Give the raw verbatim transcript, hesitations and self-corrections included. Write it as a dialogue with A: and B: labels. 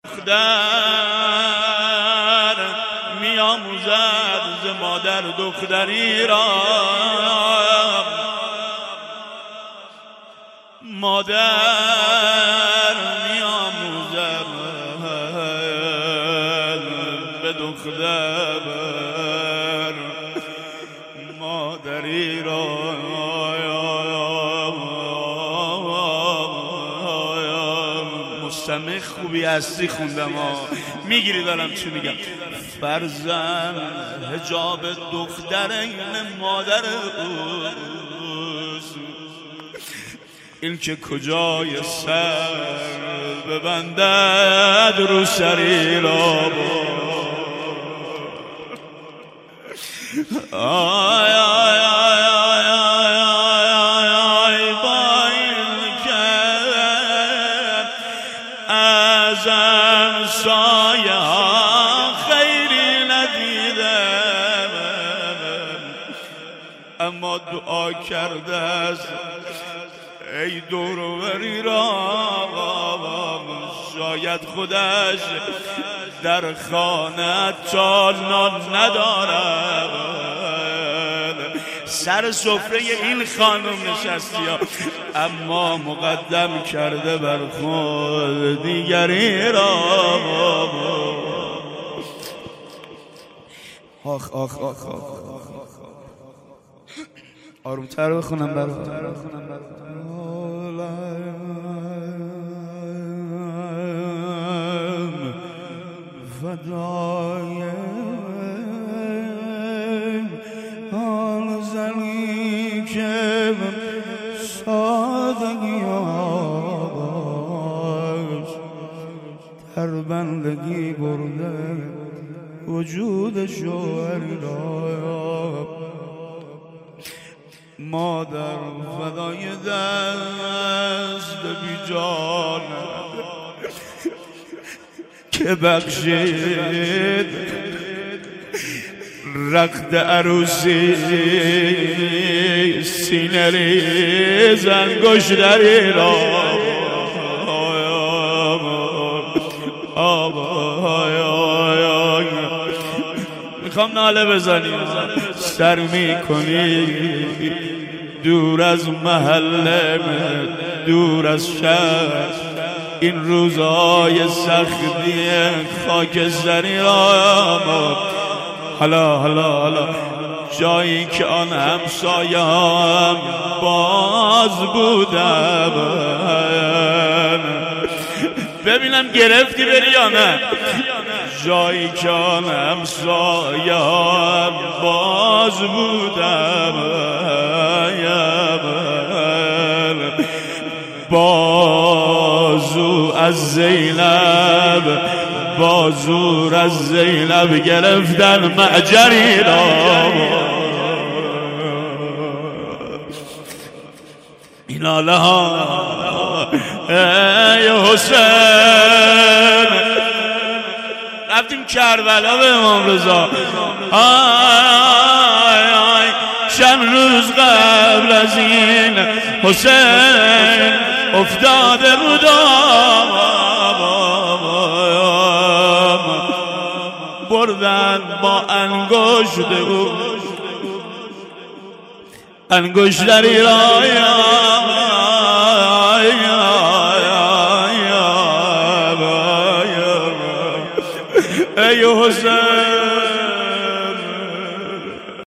A: دختر میاموزد ز مادر دختری را، مادر میاموزد به دختر مادری را. مستمع خوبی هستی خوندم ها، میگیری دارم چی میگم. فرزند حجاب دختر این مادر اوست، این که کجای سر ببندد رو سری را. آی آی آی آی آی آی آی با این که از امسایه ها خیری ندیدم، اما دعا کرده است ای دوروبری را، شاید خودش در خانه تا نان ندارد. سر سفره این خانم نشستی ها، اما مقدم کرده بر خود دیگری را. آخ آخ آخ آخ آرومتر بخونم برات. فدای آن زنی که سادگی آش در بندگی برده وجود شوهری را. مادر فدای دست بی جان که بخشید رخت عروسی سینه ریز انگشتری را. میخوام ناله بزنی، سر میکنی دور از محله، دور از شهر، این روزهای سختی خاکستری را. حالا حالا حالا جایی که آن همسایه هم باز بودم، ببینم گرفتی بری یا نه. جایی که آن همسایه هم باز بودم، بازو از زینب، بازور از زینب گرفتن معجری را. این آله ها ای حسین، رفتیم کربلا به امام رضا. آی آی چند روز قبل از این حسین افتاده بودم، بردن با انگشت او انگشتری را. ای حسین